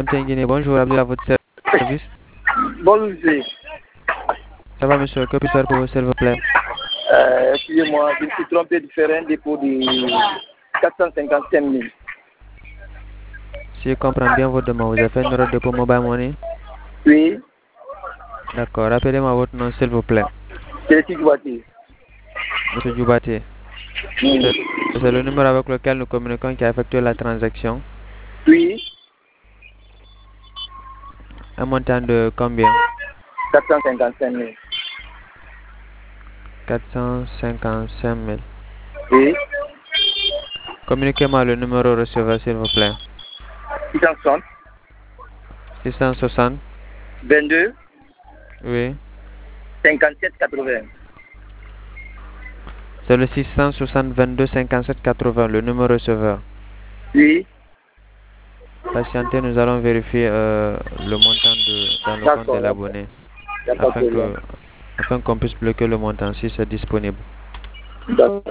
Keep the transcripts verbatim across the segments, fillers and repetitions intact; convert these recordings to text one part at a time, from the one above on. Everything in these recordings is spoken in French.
Guinée. Bonjour, Abdullah, à votre service. Bonjour, monsieur. Ça va, monsieur? Que puis-je faire pour vous, s'il vous plaît? Euh, excusez-moi, je me suis trompé de faire un dépôt de quatre cent cinquante-cinq mille. Si je comprends bien votre demande, vous avez fait une erreur de dépôt Mobile Money? Oui. D'accord. Rappelez-moi votre nom, s'il vous plaît. C'est Djoubati. Monsieur Djoubati. Oui. C'est le numéro avec lequel nous communiquons qui a effectué la transaction. Oui. Un montant de combien? quatre cent cinquante-cinq mille. quatre cent cinquante-cinq mille. Oui. Communiquez-moi le numéro receveur, s'il vous plaît. six cent soixante. six cent soixante. vingt-deux. Oui. cinquante-sept quatre-vingts. C'est le six cent soixante vingt-deux cinquante-sept quatre-vingts, le numéro receveur. Oui. Patientez, nous allons vérifier euh, le montant de, dans le compte de l'abonné afin que afin qu'on puisse bloquer le montant si c'est disponible. D'accord.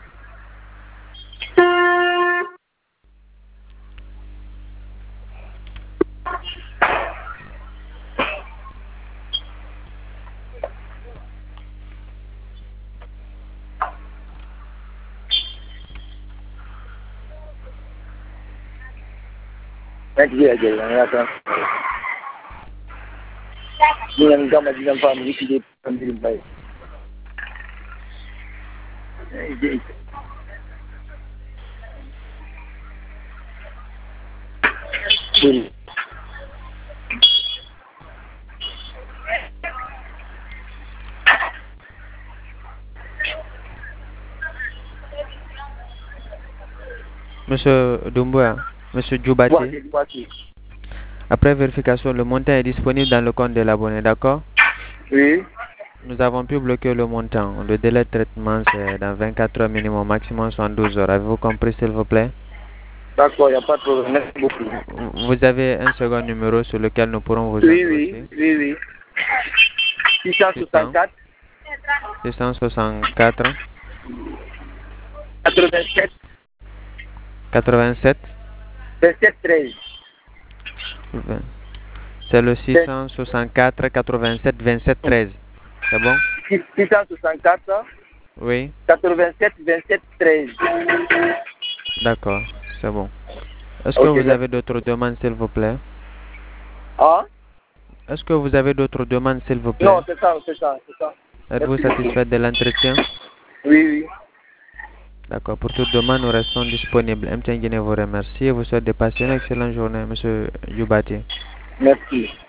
Merci, Adèle. Attends. Nous avons quand même une famille qui est en train de faire. Oui. Monsieur Doumbouya, Monsieur Djoubati, Djoubati. après vérification, le montant est disponible dans le compte de l'abonné, d'accord? Oui. Nous avons pu bloquer le montant. Le délai de traitement, c'est dans vingt-quatre heures minimum, maximum soixante-douze heures. Avez-vous compris, s'il vous plaît? D'accord, il n'y a pas de problème. Merci beaucoup. Vous avez un second numéro sur lequel nous pourrons vous Oui, enregistrer? oui, oui, oui. six cent soixante-quatre. six cent soixante-quatre. quatre-vingt-sept. quatre-vingt-sept. vingt-sept treize. C'est le six cent soixante-quatre quatre-vingt-sept vingt-sept treize. C'est bon? six cent soixante-quatre. Oui. quatre-vingt-sept vingt-sept treize. D'accord, c'est bon. Est-ce Okay, que vous avez d'autres demandes, s'il vous plaît? Ah? Est-ce que vous avez d'autres demandes, s'il vous plaît? Non, c'est ça, c'est ça, c'est ça. Êtes-vous satisfait de l'entretien? Oui, oui. D'accord. Pour toute demande, nous restons disponibles. M T N Guinée vous remercie et vous souhaite de passer une excellente journée, Monsieur Djoubati. Merci.